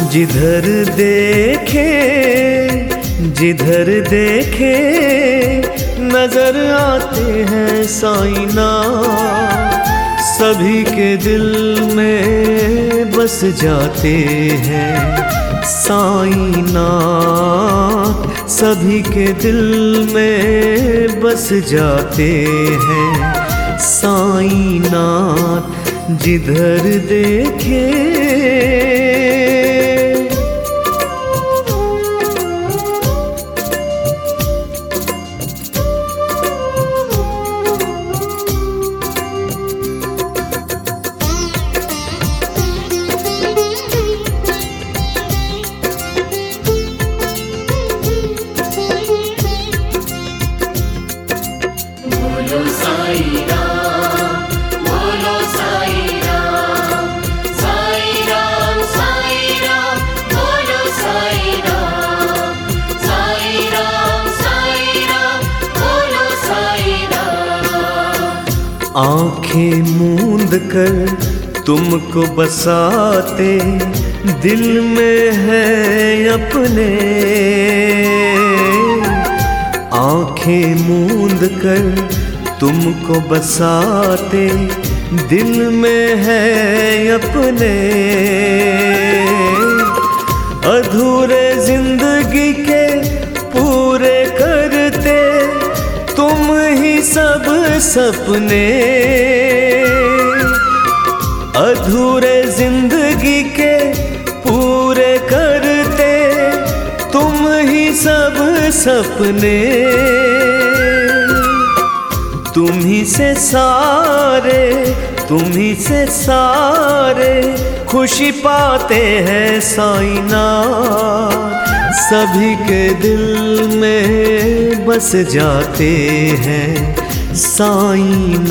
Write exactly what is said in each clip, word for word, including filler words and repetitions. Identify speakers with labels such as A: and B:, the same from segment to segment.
A: जिधर देखे जिधर देखे नजर आते हैं साईनाथ, सभी के दिल में बस जाते हैं साईनाथ, सभी के दिल में बस जाते हैं साईनाथ। जिधर देखे
B: बोलो साईं राम, बोलो साईं राम, साईं राम साईं राम, बोलो साईं राम, साईं राम साईं राम, बोलो साईं राम।
A: आँखें मूंद कर तुमको बसाते दिल में है अपने, आँखें मूंद कर तुमको बसाते दिल में है अपने। अधूरे जिंदगी के पूरे करते तुम ही सब सपने, अधूरे जिंदगी के पूरे करते तुम ही सब सपने। तुम ही से सारे तुम ही से सारे खुशी पाते हैं साईनाथ, सभी के दिल में बस जाते हैं साईनाथ,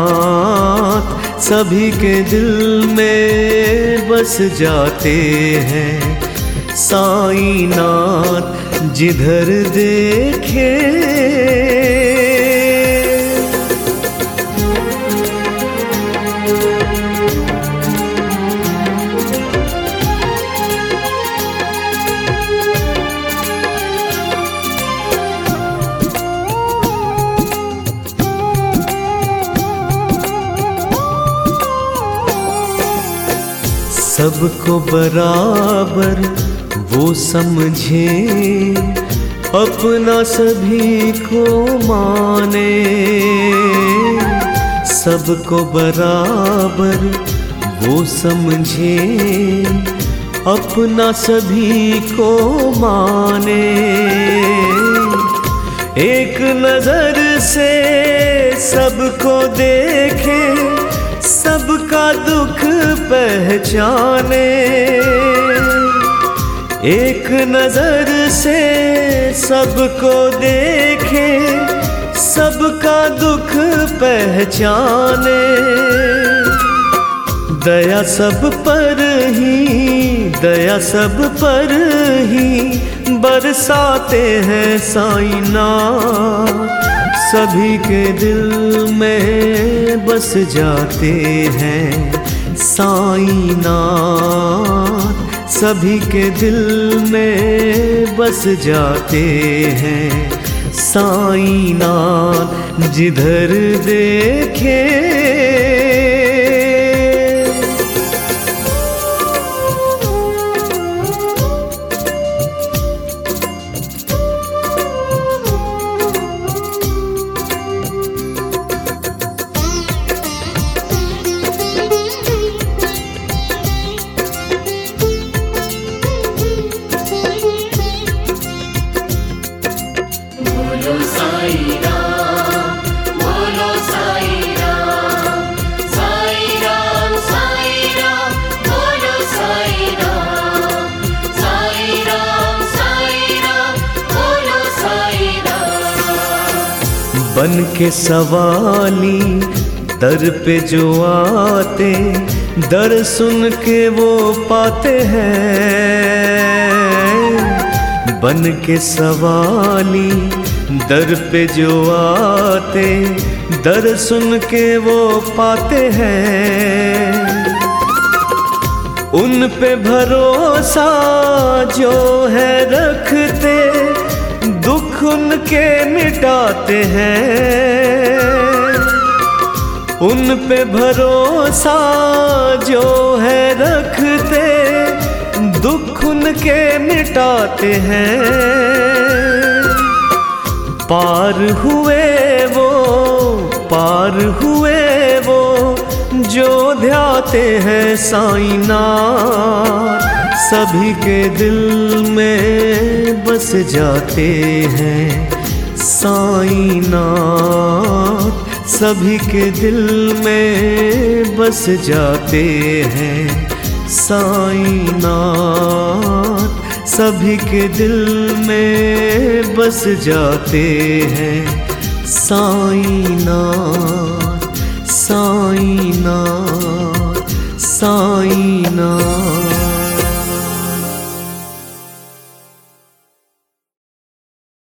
A: सभी के दिल में बस जाते हैं साईनाथ। जिधर देखे सबको बराबर वो समझे, अपना सभी को माने, सबको बराबर वो समझे, अपना सभी को माने। एक नजर से सबको देखे, सबका दुख पहचाने, एक नजर से सबको देखे, सबका दुख पहचाने। दया सब पर ही दया सब पर ही बरसाते हैं साईनाथ, सभी के दिल में बस जाते हैं साईनाथ, सभी के दिल में बस जाते हैं साईनाथ। जिधर देखे
B: बोलो साईं राम, बोलो साईं राम, साईं राम साईं राम, बोलो साईं राम, साईं राम साईं राम, बोलो साईं राम।
A: बन के सवाली दर पे जो आते, दर सुन के वो पाते हैं, बन के सवाली दर पे जो आते, दर सुन के वो पाते हैं। उन पे भरोसा जो है रखते, दुख उनके मिटाते हैं। उन पे भरोसा जो है रखते, दुख उनके मिटाते हैं। पार हुए वो, पार हुए वो, जो ध्याते हैं साईं नाथ, सभी के दिल में बस जाते हैं साईं नाथ, सभी के दिल में बस जाते हैं साईं नाथ, सभी के दिल में बस जाते हैं साईं नाथ।